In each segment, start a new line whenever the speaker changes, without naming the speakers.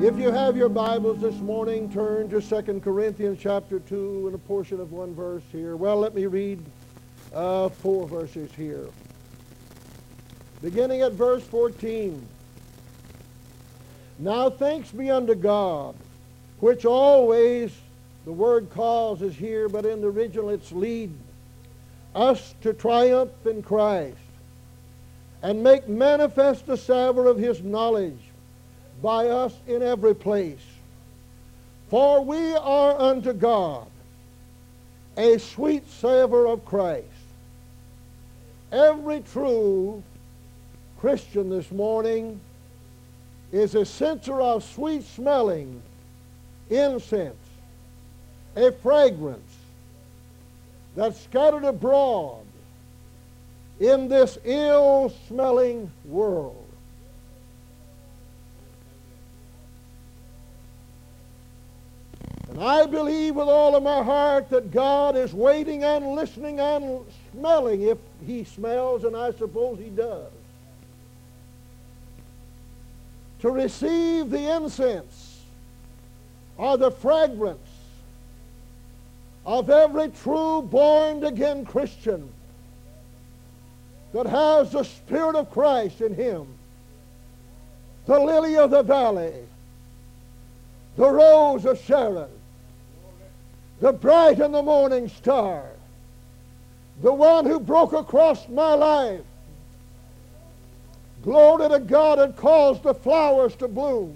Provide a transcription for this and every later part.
If you have your Bibles this morning, turn to 2 Corinthians chapter 2 and a portion of one verse here. Well, let me read 4 verses here. Beginning at verse 14. Now thanks be unto God, which always, the word cause is here, but in the original it's lead, us to triumph in Christ, and make manifest the savour of his knowledge by us in every place. For we are unto God a sweet savour of Christ. Every true Christian this morning is a censer of sweet-smelling incense, a fragrance that's scattered abroad in this ill-smelling world. And I believe with all of my heart that God is waiting and listening and smelling, if he smells, and I suppose he does, to receive the incense or the fragrance of every true born-again Christian that has the Spirit of Christ in him, the lily of the valley, the rose of Sharon, the bright and the morning star, the one who broke across my life, glory to God, and caused the flowers to bloom,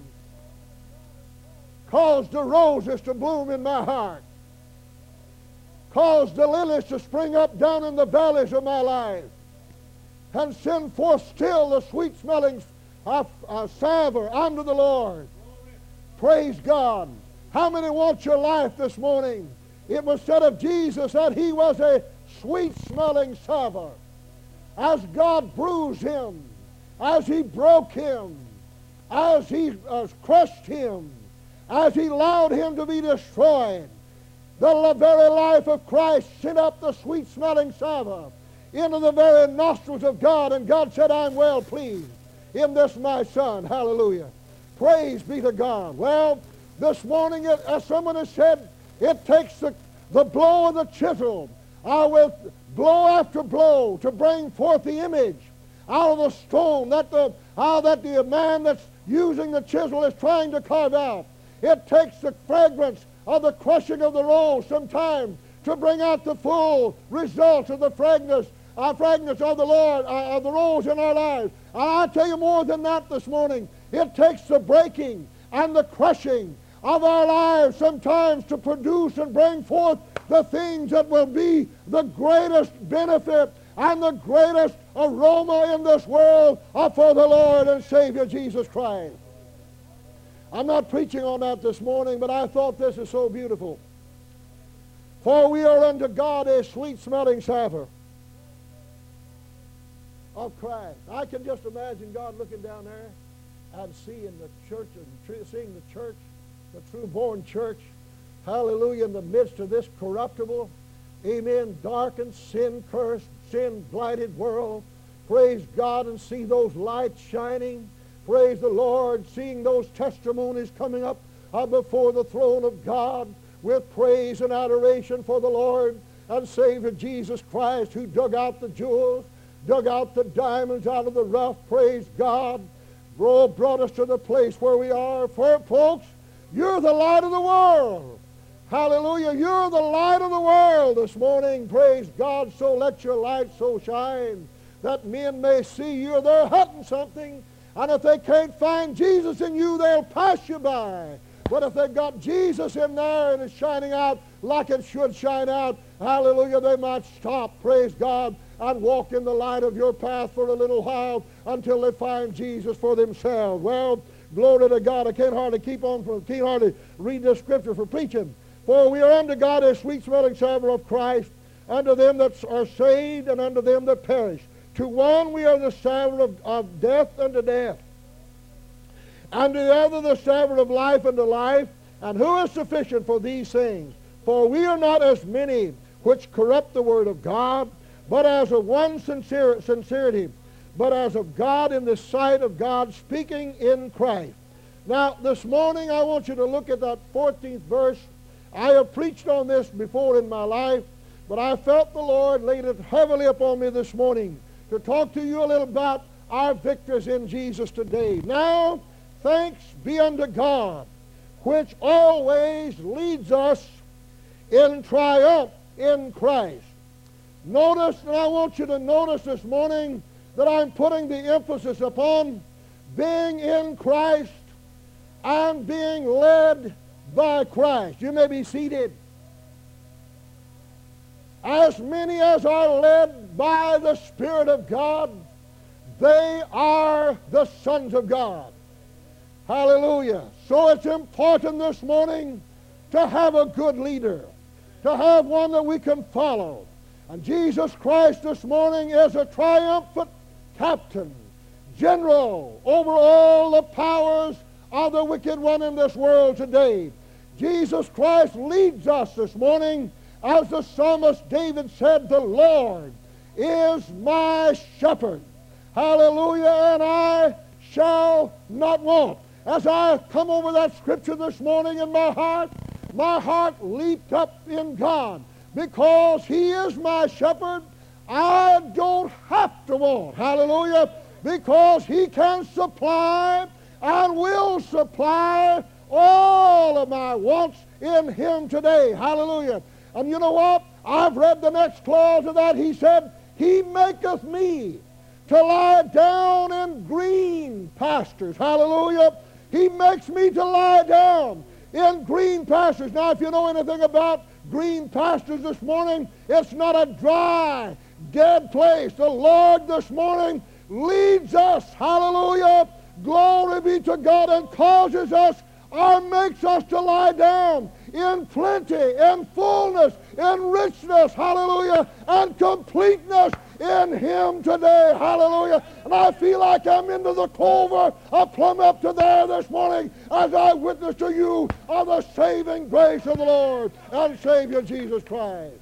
caused the roses to bloom in my heart, caused the lilies to spring up down in the valleys of my life, and send forth still the sweet-smelling savour unto the Lord. Praise God. How many want your life this morning? It was said of Jesus that he was a sweet-smelling savour. As God bruised him, as he broke him, as he crushed him, as he allowed him to be destroyed, the very life of Christ sent up the sweet-smelling savour into the very nostrils of God, and God said, I'm well pleased in this my Son. Hallelujah. Praise be to God. Well, this morning, as someone has said, it takes the blow of the chisel with blow after blow to bring forth the image out of the stone that the man that's using the chisel is trying to carve out. It takes the fragrance of the crushing of the rose sometimes to bring out the full result of the fragrance of the Lord, of the rose in our lives. And I'll tell you more than that this morning. It takes the breaking and the crushing of our lives sometimes to produce and bring forth the things that will be the greatest benefit and the greatest aroma in this world for the Lord and Savior Jesus Christ. I'm not preaching on that this morning, but I thought this is so beautiful. For we are unto God a sweet-smelling savour of Christ. I can just imagine God looking down there and seeing the church, the true-born church, hallelujah, in the midst of this corruptible, amen, darkened, sin-cursed, sin-blighted world. Praise God, and see those lights shining. Praise the Lord, seeing those testimonies coming up before the throne of God with praise and adoration for the Lord and Savior Jesus Christ, who dug out the jewels, dug out the diamonds out of the rough. Praise God. Brought us to the place where we are. For, folks, you're the light of the world. Hallelujah. You're the light of the world this morning. Praise God. So let your light so shine that men may see you. They're hunting something, and if they can't find Jesus in you, they'll pass you by. But if they've got Jesus in there and it's shining out like it should shine out, hallelujah, they might stop, praise God, and walk in the light of your path for a little while until they find Jesus for themselves. Well, glory to God. I can't hardly read this scripture for preaching. For we are unto God a sweet-smelling savour of Christ, unto them that are saved and unto them that perish. To one we are the savour of death unto death, and to the other the savour of life unto life. And who is sufficient for these things? For we are not as many which corrupt the word of God, but as of one sincerity, but as of God in the sight of God, speaking in Christ. Now, this morning I want you to look at that 14th verse. I have preached on this before in my life, but I felt the Lord laid it heavily upon me this morning to talk to you a little about our victories in Jesus today. Now, thanks be unto God, which always leads us in triumph in Christ. Notice, and I want you to notice this morning that I'm putting the emphasis upon being in Christ and being led by Christ. You may be seated. As many as are led by the Spirit of God, they are the sons of God. Hallelujah. So it's important this morning to have a good leader, to have one that we can follow. And Jesus Christ this morning is a triumphant captain, general over all the powers of the wicked one in this world today. Jesus Christ leads us this morning, as the psalmist David said, the Lord is my shepherd. Hallelujah, and I shall not want. As I come over that scripture this morning in my heart leaped up in God. Because He is my shepherd, I don't have to want. Hallelujah. Because He can supply and will supply all of my wants in Him today. Hallelujah. And you know what? I've read the next clause of that. He said, He maketh me to lie down in green pastures. Hallelujah. He makes me to lie down in green pastures. Now, if you know anything about green pastures this morning, it's not a dry, dead place. The Lord this morning leads us, hallelujah, glory be to God, and causes us or makes us to lie down in plenty, in fullness, in richness, hallelujah, and completeness in Him today, hallelujah. And I feel like I'm into the clover, plumb up to there this morning as I witness to you of the saving grace of the Lord and Savior Jesus Christ.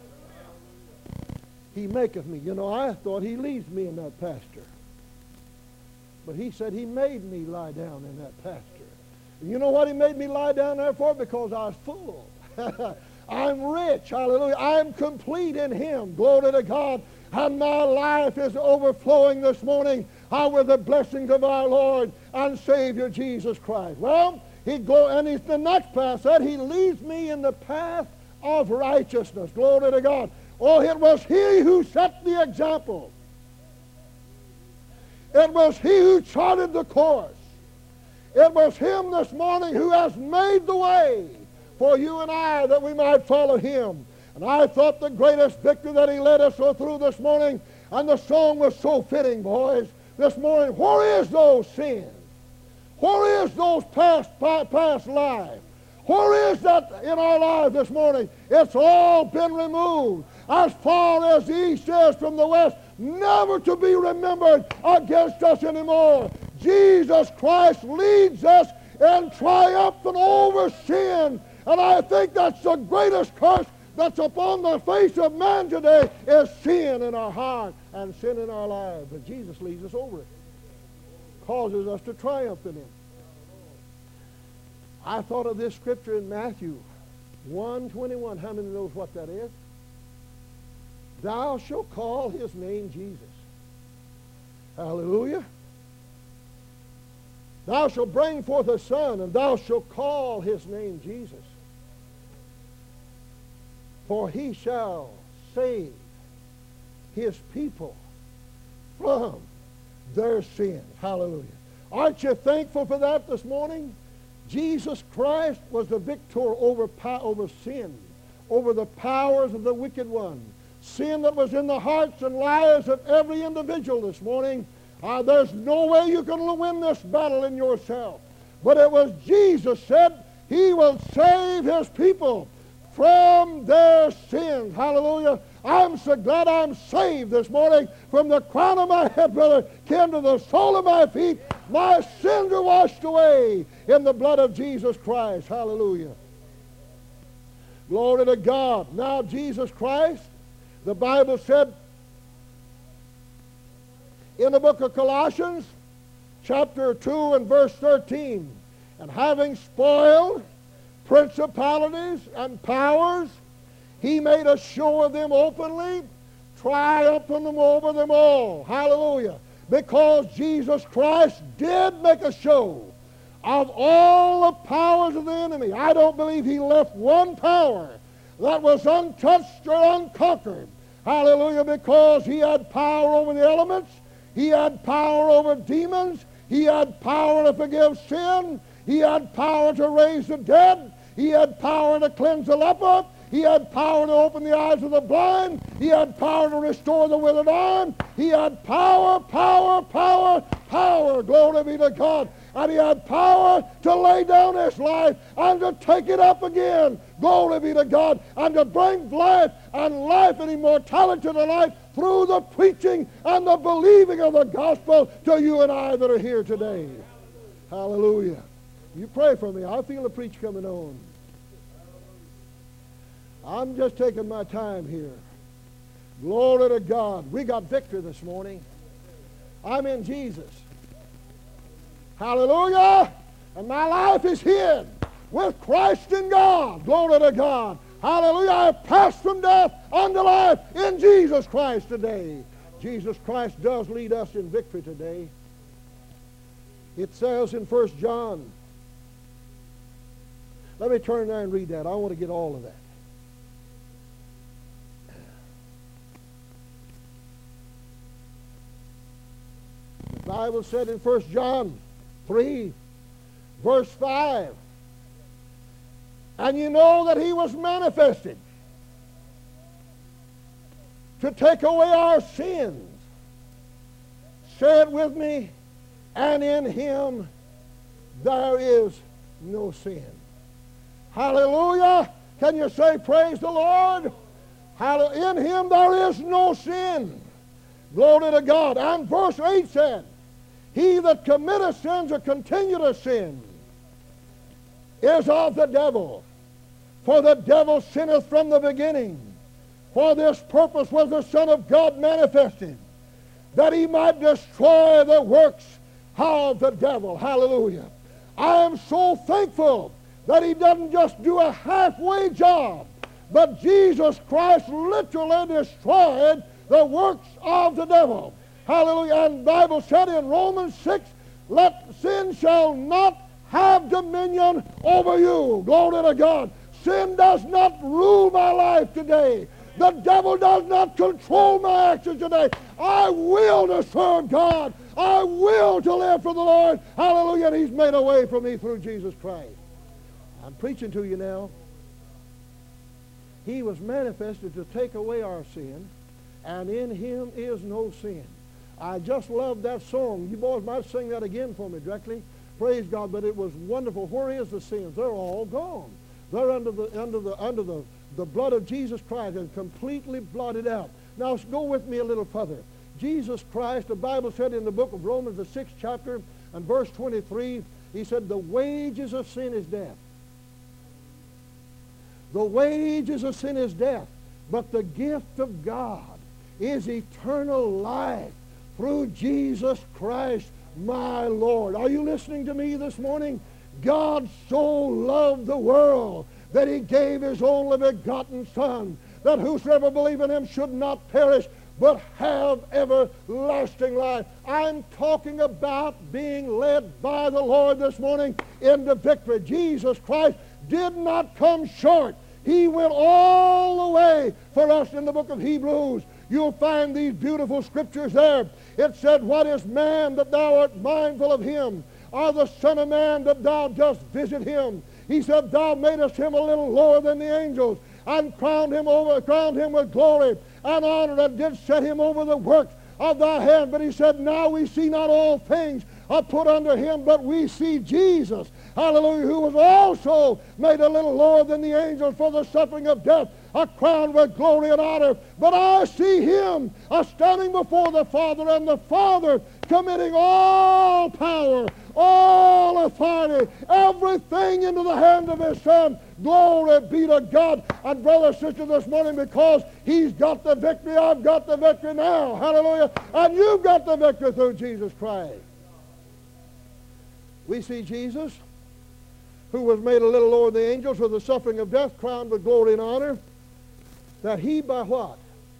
He maketh me. You know, I thought He leads me in that pasture. But He said He made me lie down in that pasture. And you know what He made me lie down there for? Because I was full. I'm rich, hallelujah. I'm complete in Him. Glory to God. And my life is overflowing this morning with the blessings of our Lord and Savior Jesus Christ. Well, the next path said, He leads me in the path of righteousness. Glory to God. Oh, it was He who set the example. It was He who charted the course. It was Him this morning who has made the way for you and I that we might follow Him. And I thought the greatest victory that He led us through this morning, and the song was so fitting, boys, this morning. Where is those sins? Where is those past lives? Where is that in our lives this morning? It's all been removed as far as the east is from the west, never to be remembered against us anymore. Jesus Christ leads us in triumphing over sin. And I think that's the greatest curse that's upon the face of man today, is sin in our heart and sin in our lives. But Jesus leads us over it, causes us to triumph in Him. I thought of this scripture in Matthew 1:21. How many knows what that is? Thou shalt call His name Jesus. Hallelujah. Thou shalt bring forth a son, and thou shalt call His name Jesus. For He shall save His people from their sins. Hallelujah. Aren't you thankful for that this morning? Jesus Christ was the victor over sin, over the powers of the wicked one. Sin that was in the hearts and lives of every individual this morning. There's no way you can win this battle in yourself. But it was Jesus said He will save His people from their sins. Hallelujah. I'm so glad I'm saved this morning from the crown of my head, brother, Ken, to the sole of my feet. My sins are washed away in the blood of Jesus Christ. Hallelujah. Glory to God. Now Jesus Christ, the Bible said in the book of Colossians, chapter 2 and verse 13, And having spoiled principalities and powers, he made a show of them openly, triumphing them over them all. Hallelujah. Because Jesus Christ did make a show of all the powers of the enemy. I don't believe he left one power that was untouched or unconquered. Hallelujah. Because he had power over the elements. He had power over demons. He had power to forgive sin. He had power to raise the dead. He had power to cleanse the leper. He had power to open the eyes of the blind. He had power to restore the withered arm. He had power, power, power, power. Glory be to God. And he had power to lay down his life and to take it up again. Glory be to God. And to bring life and life and immortality to life through the preaching and the believing of the gospel to you and I that are here today. Hallelujah. You pray for me. I feel the preach coming on. I'm just taking my time here. Glory to God. We got victory this morning. I'm in Jesus. Hallelujah. And my life is hid with Christ in God. Glory to God. Hallelujah. I have passed from death unto life in Jesus Christ today. Jesus Christ does lead us in victory today. It says in 1 John. Let me turn there and read that. I want to get all of that. The Bible said in 1 John 3, verse 5, and you know that he was manifested to take away our sins. Say it with me, and in him there is no sin. Hallelujah. Can you say praise the Lord? In him there is no sin. Glory to God. And verse 8 said, he that committeth sins or continue to sin is of the devil. For the devil sinneth from the beginning. For this purpose was the Son of God manifested, that he might destroy the works of the devil. Hallelujah. I am so thankful that he doesn't just do a halfway job, but Jesus Christ literally destroyed the works of the devil. Hallelujah. And the Bible said in Romans 6, let sin shall not have dominion over you. Glory to God. Sin does not rule my life today. The devil does not control my actions today. I will to serve God. I will to live for the Lord. Hallelujah. And he's made a way for me through Jesus Christ. I'm preaching to you now. He was manifested to take away our sin, and in him is no sin. I just love that song. You boys might sing that again for me directly. Praise God, but it was wonderful. Where is the sins? They're all gone. They're under the blood of Jesus Christ and completely blotted out. Now go with me a little further. Jesus Christ, the Bible said in the book of Romans, the 6th chapter and verse 23, he said, the wages of sin is death. The wages of sin is death, but the gift of God is eternal life through Jesus Christ my Lord. Are you listening to me this morning? God so loved the world that he gave his only begotten Son, that whosoever believe in him should not perish, but have everlasting life. I'm talking about being led by the Lord this morning into victory. Jesus Christ did not come short. He went all the way for us in the book of Hebrews. You'll find these beautiful scriptures there. It said, what is man that thou art mindful of him, or the Son of Man that thou dost visit him? He said, thou madest him a little lower than the angels, and crowned him with glory and honor, and did set him over the works of thy hand. But he said, now we see not all things are put under him, but we see Jesus, hallelujah, who was also made a little lower than the angels for the suffering of death, a crown with glory and honor. But I see him standing before the Father, and the Father committing all power, all authority, everything into the hand of his Son. Glory be to God. And brother, sister, this morning, because he's got the victory, I've got the victory now. Hallelujah. And you've got the victory through Jesus Christ. We see Jesus who was made a little lower than the angels, with the suffering of death, crowned with glory and honor, that he by what?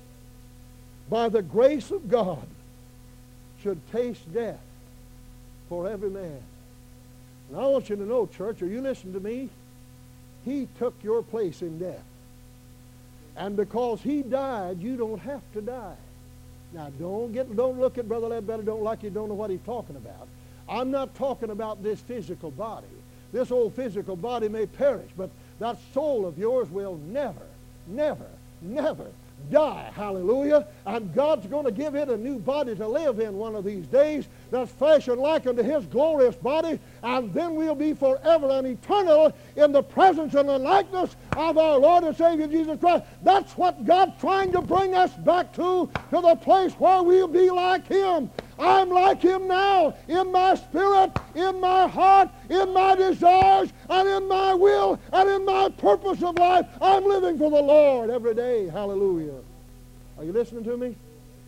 By the grace of God should taste death for every man. And I want you to know, church, are you listening to me? He took your place in death. And because he died, you don't have to die. Now, don't look at Brother Ledbetter, don't like you don't know what he's talking about. I'm not talking about this physical body. This old physical body may perish, but that soul of yours will never, never, never die. Hallelujah. And God's going to give it a new body to live in one of these days that's fashioned like unto his glorious body, and then we'll be forever and eternal in the presence and the likeness of our Lord and Savior Jesus Christ. That's what God's trying to bring us back to the place where we'll be like him. I'm like him now in my spirit, in my heart, in my desires, and in my will, and in my purpose of life. I'm living for the Lord every day. Hallelujah. Are you listening to me?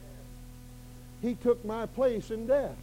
He took my place in death.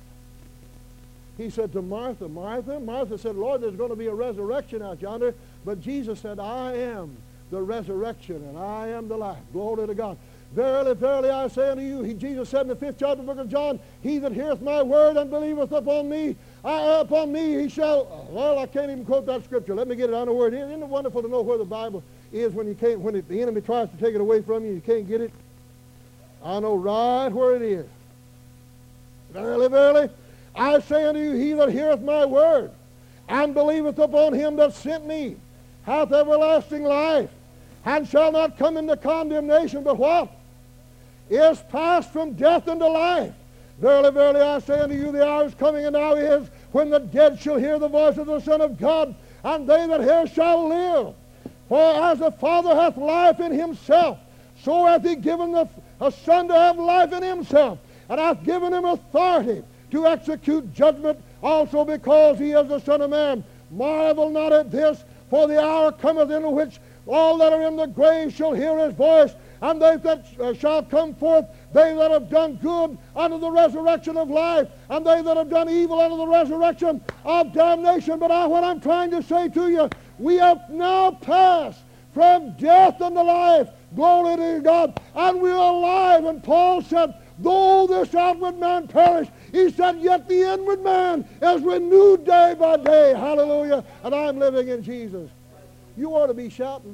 He said to Martha, Martha. Martha said, Lord, there's going to be a resurrection out yonder. But Jesus said, I am the resurrection, and I am the life. Glory to God. Verily, verily, I say unto you, Jesus said in the 5th chapter of the book of John, he that heareth my word and believeth upon me he shall, well, I can't even quote that scripture. Let me get it on the word. Isn't it wonderful to know where the Bible is when the enemy tries to take it away from you, you can't get it? I know right where it is. Verily, verily, I say unto you, he that heareth my word and believeth upon him that sent me hath everlasting life, and shall not come into condemnation, but what? Is passed from death into life. Verily, verily, I say unto you, the hour is coming, and now is, when the dead shall hear the voice of the Son of God, and they that hear shall live. For as the Father hath life in himself, so hath he given the Son to have life in himself, and hath given him authority to execute judgment, also because he is the Son of Man. Marvel not at this, for the hour cometh in which all that are in the grave shall hear his voice, and they that shall come forth, they that have done good unto the resurrection of life, and they that have done evil unto the resurrection of damnation. But what I'm trying to say to you, we have now passed from death unto life. Glory to God. And we're alive. And Paul said, though this outward man perish, he said, yet the inward man is renewed day by day. Hallelujah. And I'm living in Jesus. You ought to be shouting.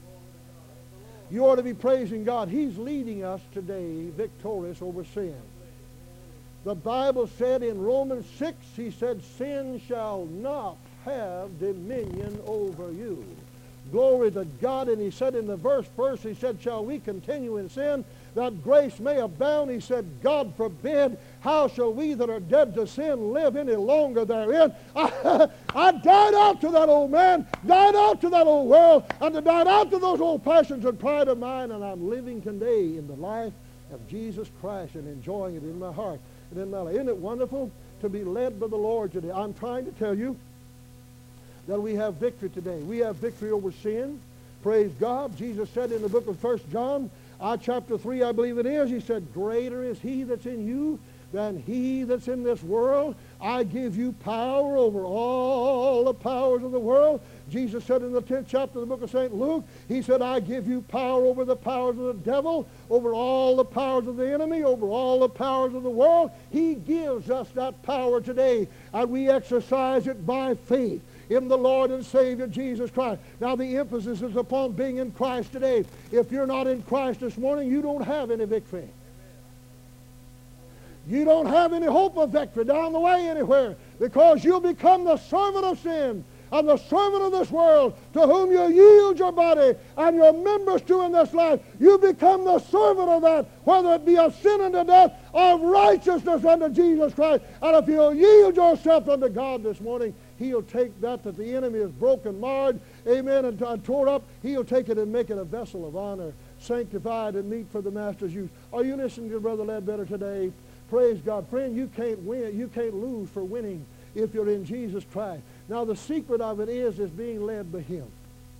You ought to be praising God. He's leading us today victorious over sin. The Bible said in Romans 6, he said, sin shall not have dominion over you. Glory to God. And he said in the first verse, he said, shall we continue in sin that grace may abound? He said, God forbid. How shall we that are dead to sin live any longer therein? I died out to that old man, died out to that old world, and I died out to those old passions and pride of mine, and I'm living today in the life of Jesus Christ and enjoying it in my heart and in my life. Isn't it wonderful to be led by the Lord today? I'm trying to tell you that we have victory today. We have victory over sin. Praise God. Jesus said in the book of 1 John, chapter 3, I believe it is, he said, greater is he that's in you than he that's in this world. I give you power over all the powers of the world. Jesus said in the 10th chapter of the book of St. Luke, he said, I give you power over the powers of the devil, over all the powers of the enemy, over all the powers of the world. He gives us that power today, and we exercise it by faith in the Lord and Savior Jesus Christ. Now the emphasis is upon being in Christ today. If you're not in Christ this morning, you don't have any victory. You don't have any hope of victory down the way anywhere, because you'll become the servant of sin and the servant of this world, to whom you yield your body and your members to in this life. You become the servant of that, whether it be of sin unto death, of righteousness unto Jesus Christ. And if you'll yield yourself unto God this morning, he'll take that the enemy is broken, marred, amen, and tore up. He'll take it and make it a vessel of honor, sanctified and meet for the Master's use. Are you listening to Brother Ledbetter today? Praise God. Friend, you can't win. You can't lose for winning if you're in Jesus Christ. Now, the secret of it is being led by him.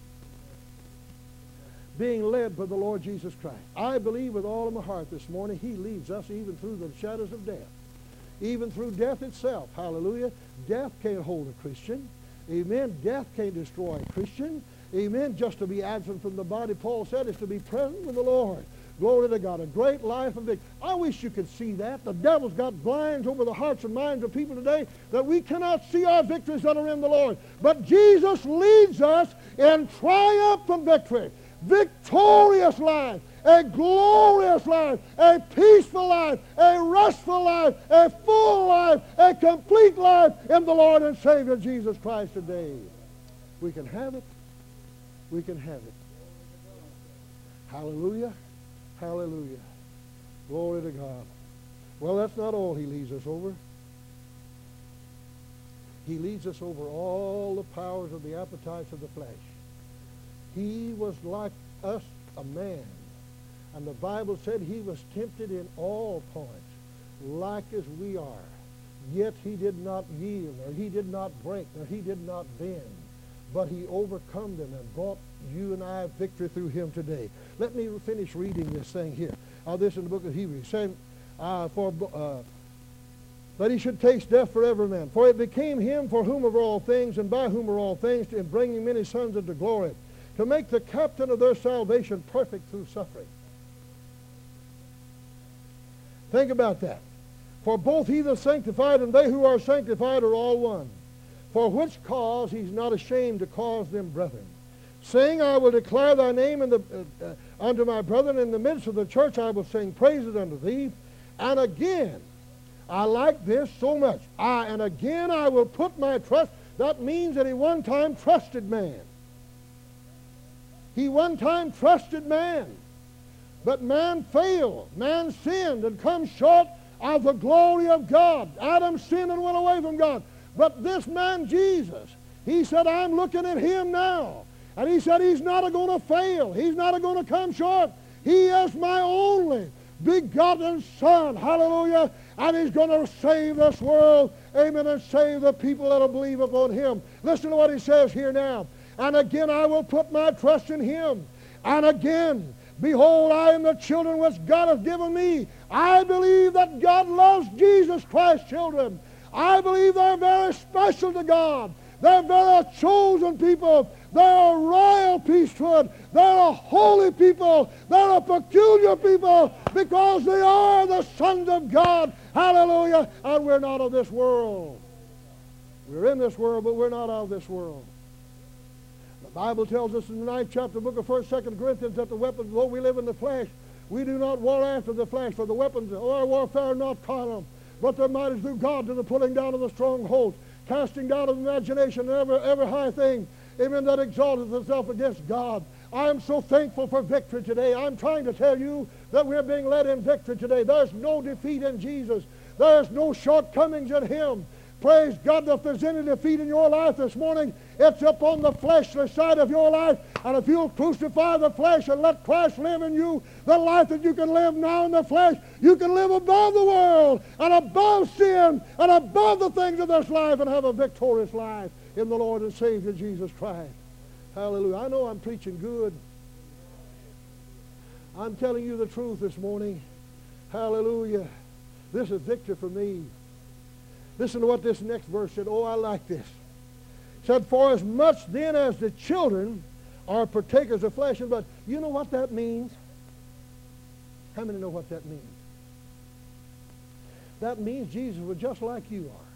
Being led by the Lord Jesus Christ. I believe with all of my heart this morning, he leads us even through the shadows of death. Even through death itself. Hallelujah. Death can't hold a Christian. Amen. Death can't destroy a Christian. Amen. Just to be absent from the body, Paul said, is to be present with the Lord. Glory to God. A great life of victory. I wish you could see that. The devil's got blinds over the hearts and minds of people today that we cannot see our victories that are in the Lord. But Jesus leads us in triumphant victory. Victorious life. A glorious life. A peaceful life. A restful life. A full life. A complete life in the Lord and Savior Jesus Christ today. We can have it. We can have it. Hallelujah. Hallelujah. Glory to God. Well, that's not all he leads us over. He leads us over all the powers of the appetites of the flesh. He was like us, a man. And the Bible said he was tempted in all points, like as we are. Yet he did not yield, or he did not break, or he did not bend. But he overcome them and brought you and I victory through him today. Let me finish reading this thing here. This in the book of Hebrews, saying, that he should taste death for every man. For it became him for whom are all things, and by whom are all things, in bringing many sons into glory, to make the captain of their salvation perfect through suffering. Think about that. For both he that is sanctified and they who are sanctified are all one. For which cause he's not ashamed to call them brethren, saying, I will declare thy name unto my brethren in the midst of the church. I will sing praises unto thee. And again, I like this so much. And again I will put my trust. That means that he one time trusted man. He one time trusted man. But man failed. Man sinned and come short of the glory of God. Adam sinned and went away from God. But this man Jesus, he said, I'm looking at him now. And he said, he's not going to fail. He's not going to come short. He is my only begotten Son. Hallelujah. And he's going to save this world. Amen. And save the people that will believe upon him. Listen to what he says here now. And again I will put my trust in him. And again, behold, I am the children which God hath given me. I believe that God loves Jesus Christ, children. I believe they're very special to God. They're very chosen people. They're a royal priesthood. They're a holy people. They're a peculiar people because they are the sons of God. Hallelujah. And we're not of this world. We're in this world, but we're not of this world. The Bible tells us in the 9th chapter, book of 1st, 2nd Corinthians, that the weapons, though we live in the flesh, we do not war after the flesh, for the weapons of our warfare are not carnal, but they're mighty through God to the pulling down of the strongholds, casting down of imagination and every high thing, amen, that exalteth itself against God. I am so thankful for victory today. I'm trying to tell you that we're being led in victory today. There's no defeat in Jesus. There's no shortcomings in him. Praise God. If there's any defeat in your life this morning, it's upon the fleshly side of your life. And if you'll crucify the flesh and let Christ live in you, the life that you can live now in the flesh, you can live above the world and above sin and above the things of this life and have a victorious life in the Lord and Savior Jesus Christ. Hallelujah. I know I'm preaching good. I'm telling you the truth this morning. Hallelujah. This is victory for me. Listen to what this next verse said. Oh, I like this. It said, for as much then as the children are partakers of flesh and blood. You know what that means? How many know what that means? That means Jesus was just like you are.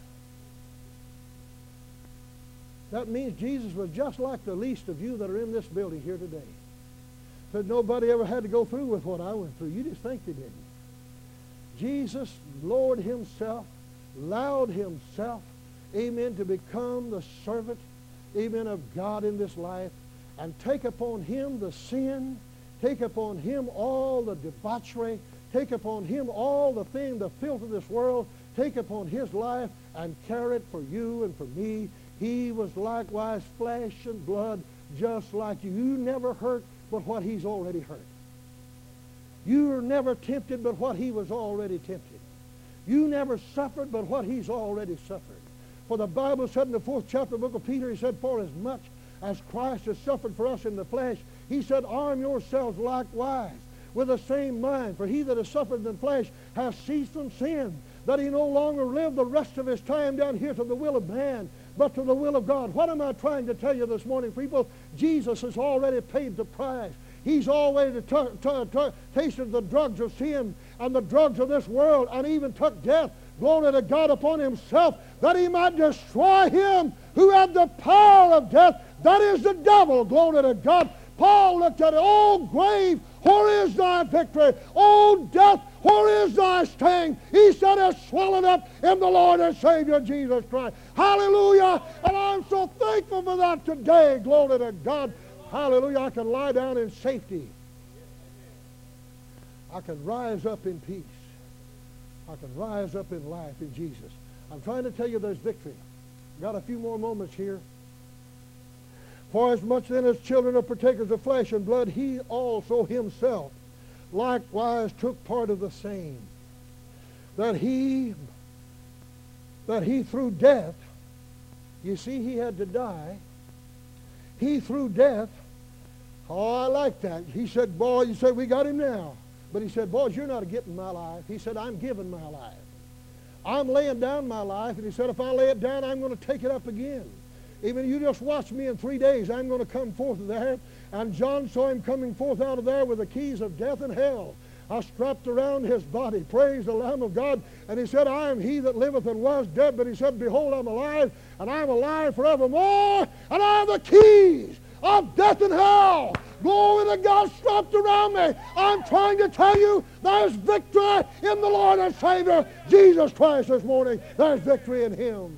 That means Jesus was just like the least of you that are in this building here today. Said nobody ever had to go through with what I went through. You just think they didn't. Jesus lowered himself, allowed himself, amen, to become the servant, amen, of God in this life, and take upon him the sin, take upon him all the debauchery, take upon him all the filth of this world, take upon his life and carry it for you and for me. He was likewise flesh and blood just like you. You never hurt but what he's already hurt. You were never tempted but what he was already tempted. You never suffered but what he's already suffered. For the Bible said in the 4th chapter of the book of Peter, he said, for as much as Christ has suffered for us in the flesh, he said, arm yourselves likewise with the same mind. For he that has suffered in the flesh has ceased from sin, that he no longer live the rest of his time down here to the will of man, but to the will of God. What am I trying to tell you this morning, people? Jesus has already paid the price. He's already tasted the drugs of sin and the drugs of this world, and even took death, glory to God, upon himself, that he might destroy him who had the power of death, that is the devil, glory to God. Paul looked at it. Oh, grave, where is thy victory? Oh, death, where is thy sting? He said, it's swallowed up in the Lord and Savior Jesus Christ. Hallelujah. And I'm so thankful for that today. Glory to God. Hallelujah. I can lie down in safety. I can rise up in peace. I can rise up in life in Jesus. I'm trying to tell you there's victory. Got a few more moments here. For as much then as children are partakers of flesh and blood, he also himself likewise took part of the same, that he through death, you see, he had to die. He through death, oh, I like that. He said, boy, you say, we got him now. But he said, boys, you're not getting my life. He said, I'm giving my life. I'm laying down my life. And he said, if I lay it down, I'm going to take it up again. Even you just watch me in 3 days, I'm going to come forth of there. And John saw him coming forth out of there with the keys of death and hell strapped around his body. Praise the Lamb of God. And he said, I am he that liveth and was dead. But he said, behold, I'm alive, and I'm alive forevermore. And I have the keys of death and hell. Glory to God, strapped around me. I'm trying to tell you there's victory in the Lord and Savior Jesus Christ this morning. There's victory in him.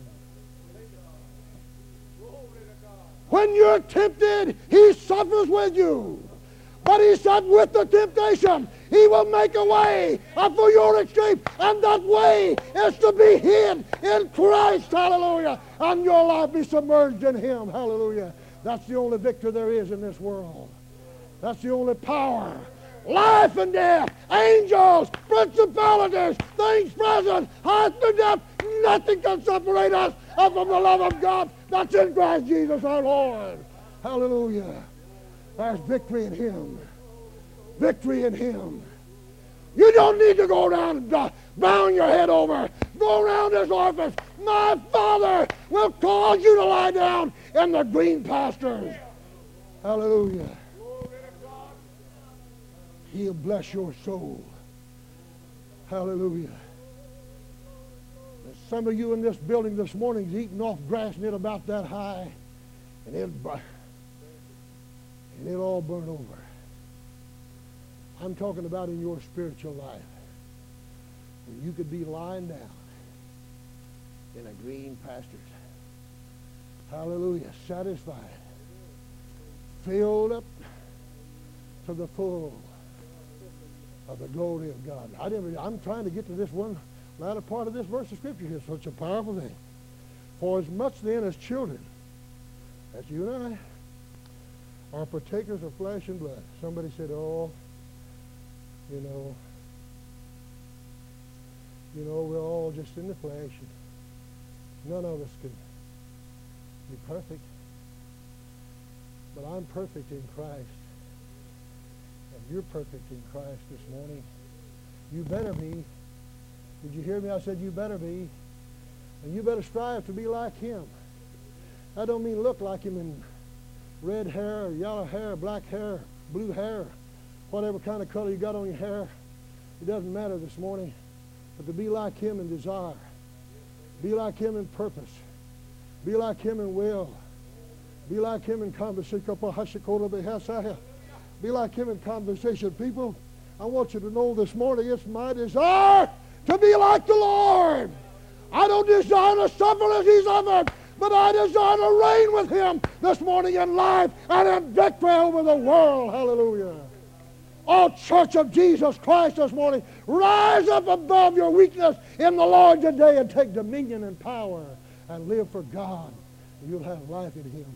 When you're tempted, he suffers with you. But he said with the temptation, he will make a way for your escape. And that way is to be hid in Christ. Hallelujah. And your life be submerged in him. Hallelujah. That's the only victory there is in this world. That's the only power. Life and death, angels, principalities, things present, height and depth, nothing can separate us from the love of God that's in Christ Jesus our Lord. Hallelujah. There's victory in him. Victory in him. You don't need to go around and bound your head over. Go around this office. My Father will cause you to lie down in the green pastures. Hallelujah. He'll bless your soul. Hallelujah. Some of you in this building this morning is eating off grass and it about that high, and it'll all burn over. I'm talking about in your spiritual life, where you could be lying down in a green pastures. Hallelujah. Satisfied. Filled up to the full of the glory of God. I'm trying to get to this one latter part of this verse of Scripture here, so it's a powerful thing. For as much then as children, as you and I, are partakers of flesh and blood. Somebody said, oh, you know, we're all just in the flesh. And none of us can be perfect. But I'm perfect in Christ. And you're perfect in Christ this morning. You better be. Did you hear me? I said you better be. And you better strive to be like him. I don't mean look like him in red hair, or yellow hair, black hair, blue hair, whatever kind of color you got on your hair. It doesn't matter this morning. But to be like him in desire. Be like him in purpose. Be like him in will. Be like him in conversation. Be like him in conversation. People, I want you to know this morning it's my desire to be like the Lord. I don't desire to suffer as he suffered, but I desire to reign with him this morning in life and in victory over the world. Hallelujah. Oh, Church of Jesus Christ this morning, rise up above your weakness in the Lord today and take dominion and power and live for God. And you'll have life in him.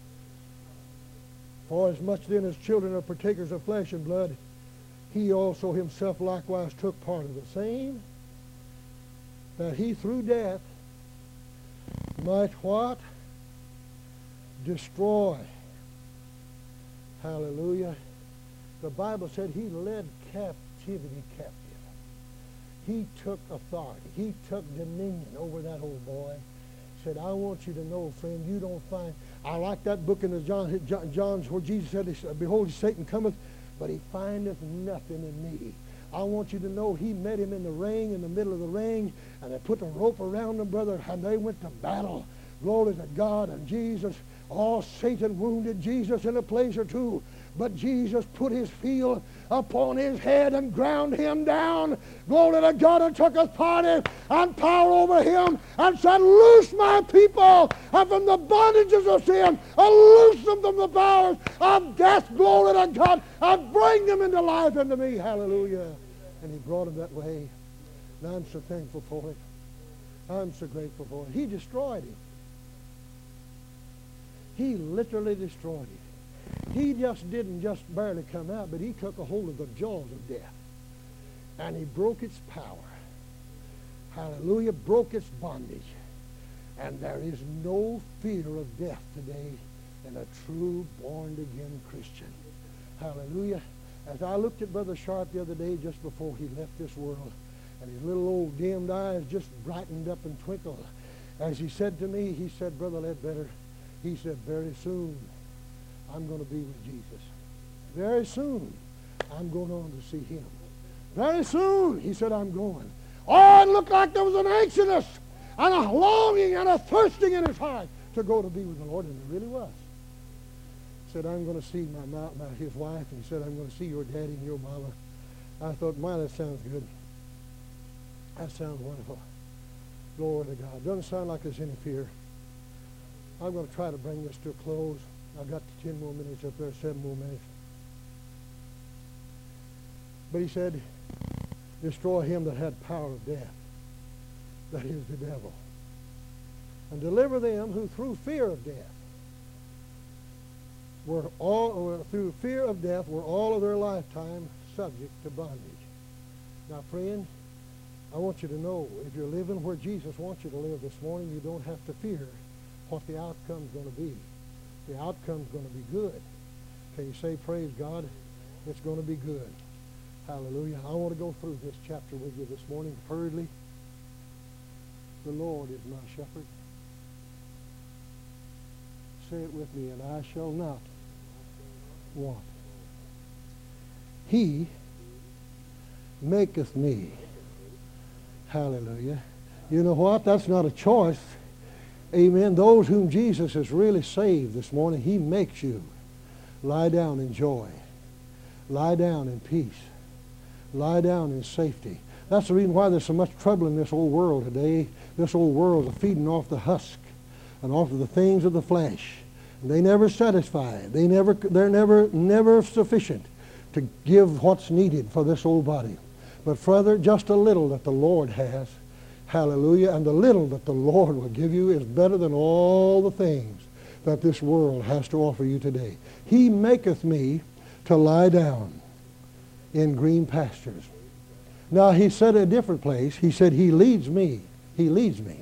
For as much then as children are partakers of flesh and blood, he also himself likewise took part of the same, that he through death might what? Destroy. Hallelujah. The Bible said he led captivity captive. He took authority. He took dominion over that old boy. Said, I want you to know, friend, you don't find. I like that book in the John's where Jesus said, behold, Satan cometh, but he findeth nothing in me. I want you to know he met him in the ring, in the middle of the ring, and they put the rope around them, brother, and they went to battle. Glory to God. And Jesus, Satan wounded Jesus in a place or two, but Jesus put his heel upon his head and ground him down. Glory to God, and took authority and power over him and said, loose my people and from the bondages of sin, and loose them from the powers of death. Glory to God, and bring them into life unto me. Hallelujah. And he brought them that way. And I'm so thankful for it. I'm so grateful for it. He destroyed him. He literally destroyed it. He didn't just barely come out, but he took a hold of the jaws of death. And he broke its power. Hallelujah. Broke its bondage. And there is no fear of death today in a true born-again Christian. Hallelujah. As I looked at Brother Sharp the other day just before he left this world, and his little old dimmed eyes just brightened up and twinkled, as he said to me, he said, Brother Ledbetter, he said, very soon I'm going to be with Jesus. Very soon I'm going on to see him. Very soon, he said, I'm going. Oh, it looked like there was an anxiousness and a longing and a thirsting in his heart to go to be with the Lord, and it really was. He said, I'm going to see his wife, and he said, I'm going to see your daddy and your mama. I thought, my, that sounds good. That sounds wonderful. Glory to God. Doesn't sound like there's any fear. I'm going to try to bring this to a close. I've got 10 more minutes up there, 7 more minutes. But he said, destroy him that had power of death, that is the devil, and deliver them who through fear of death were all of their lifetime subject to bondage. Now, friend, I want you to know, if you're living where Jesus wants you to live this morning, you don't have to fear what the outcome's going to be. The outcome's going to be good. Can you say, praise God? It's going to be good. Hallelujah. I want to go through this chapter with you this morning hurriedly. The Lord is my shepherd. Say it with me, and I shall not want. He maketh me. Hallelujah. You know what? That's not a choice. Amen. Those whom Jesus has really saved this morning, he makes you lie down in joy. Lie down in peace. Lie down in safety. That's the reason why there's so much trouble in this old world today. This old world is feeding off the husk and off of the things of the flesh. And they never satisfy. They're never sufficient to give what's needed for this old body. But further, just a little that the Lord has. Hallelujah. And the little that the Lord will give you is better than all the things that this world has to offer you today. He maketh me to lie down in green pastures. Now, he said a different place. He said, he leads me. He leads me.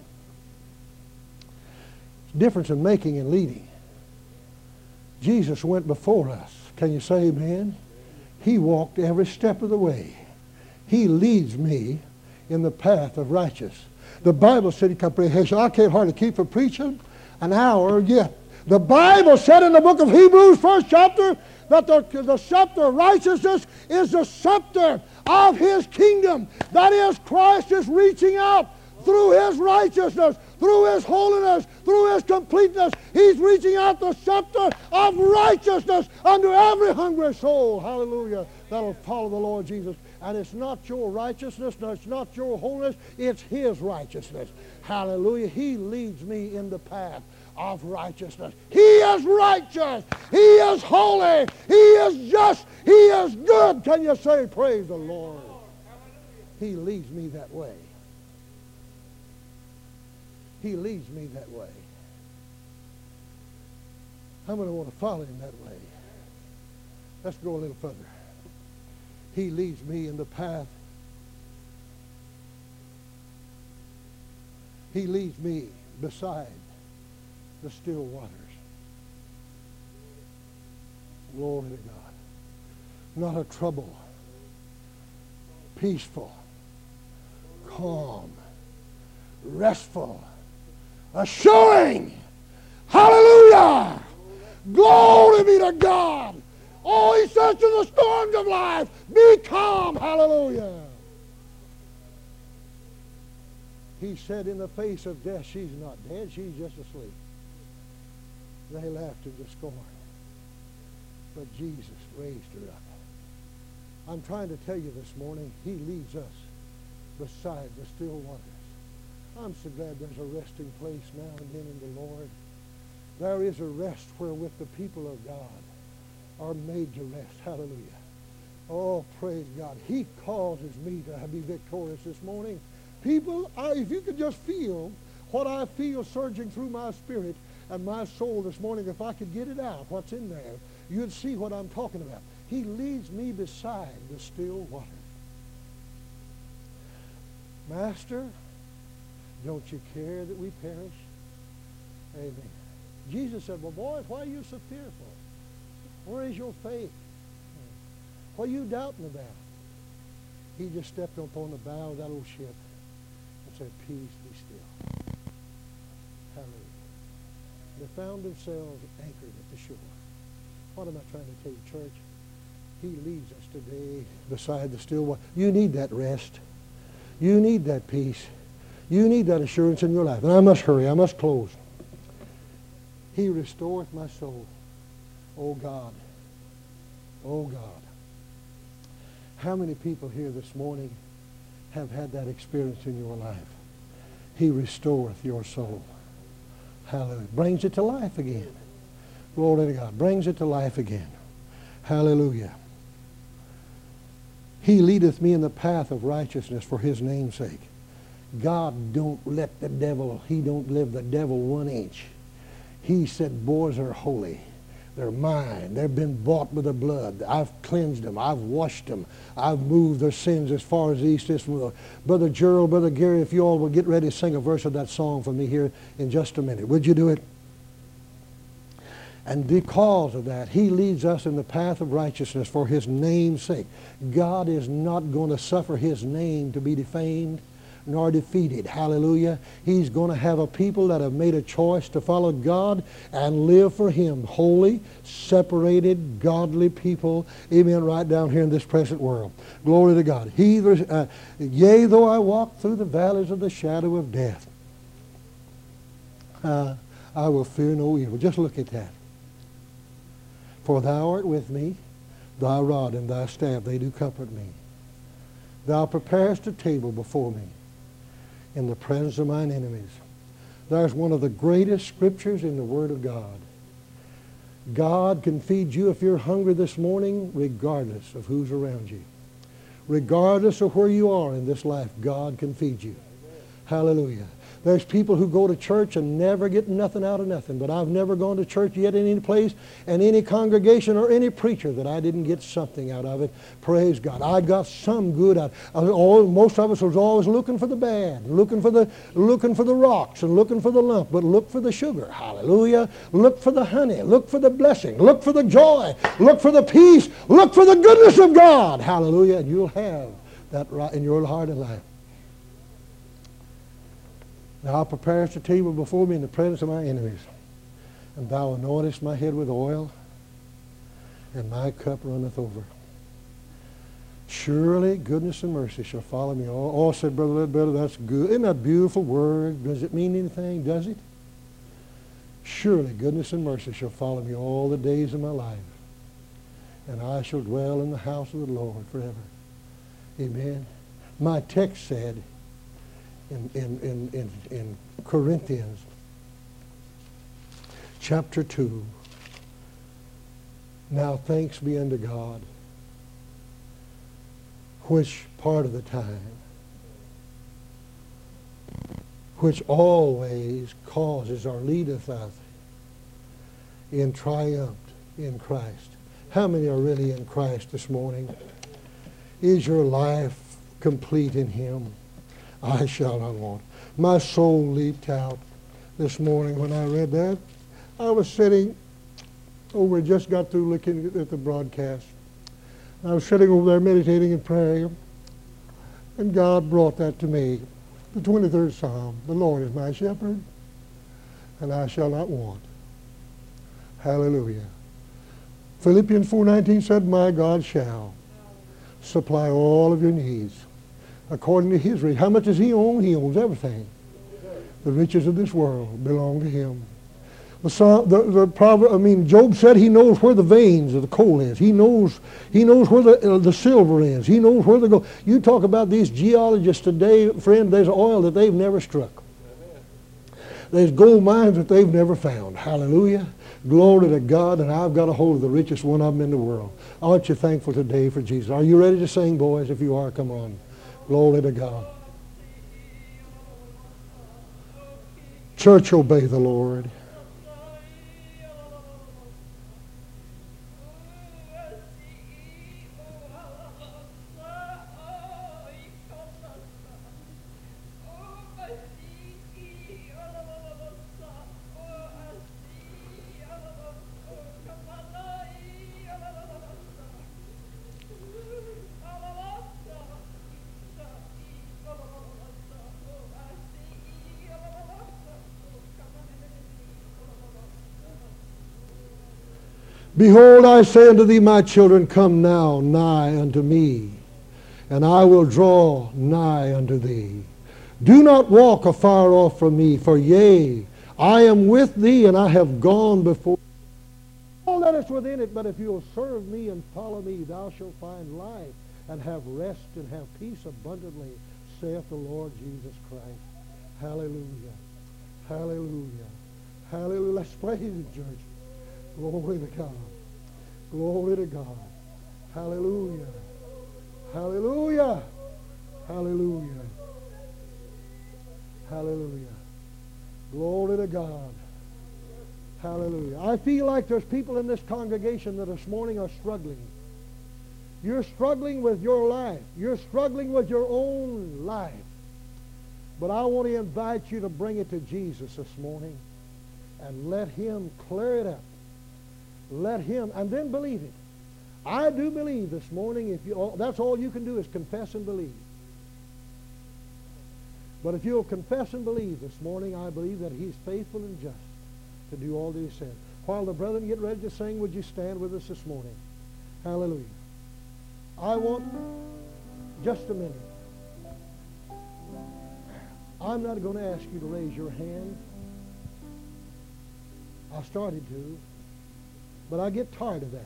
Difference in making and leading. Jesus went before us. Can you say amen? He walked every step of the way. He leads me in the path of righteousness. The Bible said, I can't hardly keep from preaching an hour yet. The Bible said in the book of Hebrews, 1st chapter, that the scepter of righteousness is the scepter of his kingdom. That is, Christ is reaching out through his righteousness, through his holiness, through his completeness. He's reaching out the scepter of righteousness unto every hungry soul. Hallelujah. That'll follow the Lord Jesus. And it's not your righteousness, no, it's not your holiness, it's his righteousness. Hallelujah. He leads me in the path of righteousness. He is righteous. He is holy. He is just. He is good. Can you say, praise the Lord? He leads me that way. He leads me that way. How many want to follow him that way? Let's go a little further. He leads me in the path. He leads me beside the still waters. Glory to God. Not a trouble. Peaceful. Calm. Restful. A showing. Hallelujah. Glory be to God. Oh, he says to the storms of life, be calm. Hallelujah. He said in the face of death, she's not dead, she's just asleep. They laughed him to scorn. But Jesus raised her up. I'm trying to tell you this morning, he leads us beside the still waters. I'm so glad there's a resting place now and then in the Lord. There is a rest wherewith the people of God are made to rest. Hallelujah. Oh, praise God. He causes me to be victorious this morning. People, if you could just feel what I feel surging through my spirit and my soul this morning, if I could get it out, what's in there, you'd see what I'm talking about. He leads me beside the still water. Master, don't you care that we perish? Amen. Jesus said, well, boys, why are you so fearful? Where is your faith? What are you doubting about? He just stepped up on the bow of that old ship and said, peace, be still. Hallelujah. They found themselves anchored at the shore. What am I trying to tell you, church? He leads us today beside the still water. You need that rest. You need that peace. You need that assurance in your life. And I must hurry. I must close. He restoreth my soul. Oh God. Oh God. How many people here this morning have had that experience in your life? He restoreth your soul. Hallelujah. Brings it to life again. Glory to God. Brings it to life again. Hallelujah. He leadeth me in the path of righteousness for his name's sake. God don't let the devil, he don't leave the devil 1 inch. He said, boys are holy. They're mine. They've been bought with the blood. I've cleansed them. I've washed them. I've moved their sins as far as the east is from the west. Brother Gerald, Brother Gary, if you all will get ready to sing a verse of that song for me here in just a minute. Would you do it? And because of that, he leads us in the path of righteousness for his name's sake. God is not going to suffer his name to be defamed nor defeated. Hallelujah. He's going to have a people that have made a choice to follow God and live for him. Holy, separated, godly people. Amen. Right down here in this present world. Glory to God. Yea, though I walk through the valleys of the shadow of death, I will fear no evil. Just look at that. For thou art with me, thy rod and thy staff, they do comfort me. Thou preparest a table before me in the presence of mine enemies. There's one of the greatest scriptures in the Word of God. God can feed you if you're hungry this morning, regardless of who's around you. Regardless of where you are in this life, God can feed you. Hallelujah. There's people who go to church and never get nothing out of nothing. But I've never gone to church yet in any place and any congregation or any preacher that I didn't get something out of it. Praise God. I got some good out of it. Most of us was always looking for the bad, looking for the rocks and looking for the lump. But look for the sugar. Hallelujah. Look for the honey. Look for the blessing. Look for the joy. Look for the peace. Look for the goodness of God. Hallelujah. And you'll have that right in your heart and life. Thou preparest a table before me in the presence of my enemies, and thou anointest my head with oil, and my cup runneth over. Surely goodness and mercy shall follow me all. Said Brother Ledbetter, that's good. Isn't that a beautiful word? Does it mean anything? Does it? Surely goodness and mercy shall follow me all the days of my life, and I shall dwell in the house of the Lord forever. Amen. My text said, in Corinthians chapter 2, now thanks be unto God, which part of the time, which always causes or leadeth us in triumph in Christ. How many are really in Christ this morning? Is your life complete in him? I shall not want. My soul leaped out this morning when I read that. I was sitting over, just got through looking at the broadcast. I was sitting over there meditating and praying, and God brought that to me. The 23rd Psalm, the Lord is my shepherd. and I shall not want. Hallelujah. Philippians 4:19 said, my God shall supply all of your needs according to his riches. How much does he own? He owns everything. The riches of this world belong to him. Job said he knows where the veins of the coal is. He knows where the silver is. He knows where the gold. You talk about these geologists today, friend, there's oil that they've never struck. There's gold mines that they've never found. Hallelujah. Glory to God, and I've got a hold of the richest one of them in the world. Aren't you thankful today for Jesus? Are you ready to sing, boys? If you are, come on. Glory to God. Church, obey the Lord. Behold, I say unto thee, my children, come now nigh unto me, and I will draw nigh unto thee. Do not walk afar off from me, for yea, I am with thee, and I have gone before thee. All that is within it, but if you'll serve me and follow me, thou shalt find life, and have rest, and have peace abundantly, saith the Lord Jesus Christ. Hallelujah. Hallelujah. Hallelujah. Let's praise the church. Glory to God. Glory to God. Hallelujah. Hallelujah. Hallelujah. Hallelujah. Glory to God. Hallelujah. I feel like there's people in this congregation that this morning are struggling. You're struggling with your life. You're struggling with your own life. But I want to invite you to bring it to Jesus this morning and let him clear it up. Let him, and then believe it. I do believe this morning, that's all you can do is confess and believe. But if you'll confess and believe this morning, I believe that he's faithful and just to do all that he said. While the brethren get ready to sing, would you stand with us this morning? Hallelujah. I want just a minute. I'm not going to ask you to raise your hand. I started to. But I get tired of that.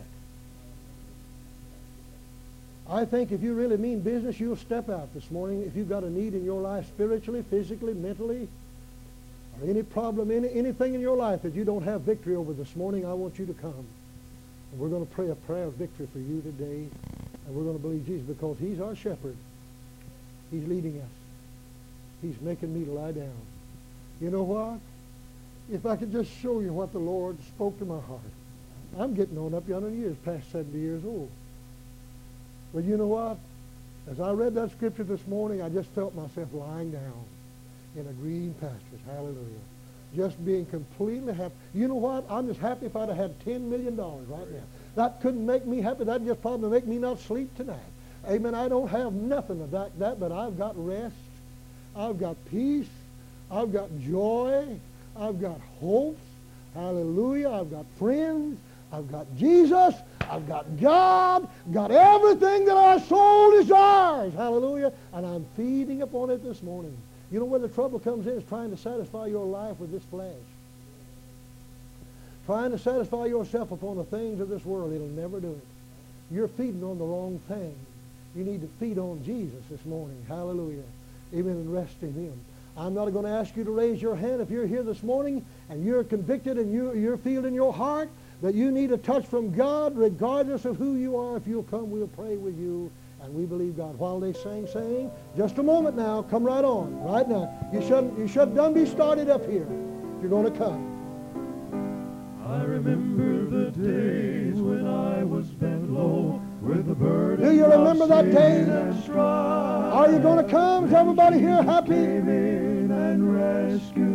I think if you really mean business, you'll step out this morning. If you've got a need in your life spiritually, physically, mentally, or any problem, anything in your life that you don't have victory over this morning, I want you to come. And we're going to pray a prayer of victory for you today. And we're going to believe Jesus because he's our shepherd. He's leading us. He's making me to lie down. You know what? If I could just show you what the Lord spoke to my heart. I'm getting on up yonder in years, past 70 years old. But you know what? As I read that scripture this morning, I just felt myself lying down in a green pastures. Hallelujah. Just being completely happy. You know what? I'm just happy if I'd have had $10 million right now. That couldn't make me happy. That'd just probably make me not sleep tonight. Amen. I don't have nothing of that, but I've got rest. I've got peace. I've got joy. I've got hope. Hallelujah. I've got friends. I've got Jesus. I've got God. Got everything that our soul desires. Hallelujah. And I'm feeding upon it this morning. You know where the trouble comes in is trying to satisfy your life with this flesh. Trying to satisfy yourself upon the things of this world. It'll never do it. You're feeding on the wrong thing. You need to feed on Jesus this morning. Hallelujah. Amen. And rest in him. I'm not going to ask you to raise your hand if you're here this morning and you're convicted and you're feeling in your heart that you need a touch from God regardless of who you are. If you'll come, we'll pray with you. And we believe God. While they sing, just a moment now. Come right on, right now. You should done be started up here. You're going to come.
I remember the days when I was bent low with the burden.
Do you remember that day?
And strife.
Are you going to come? Is everybody here happy?
Came in and rescued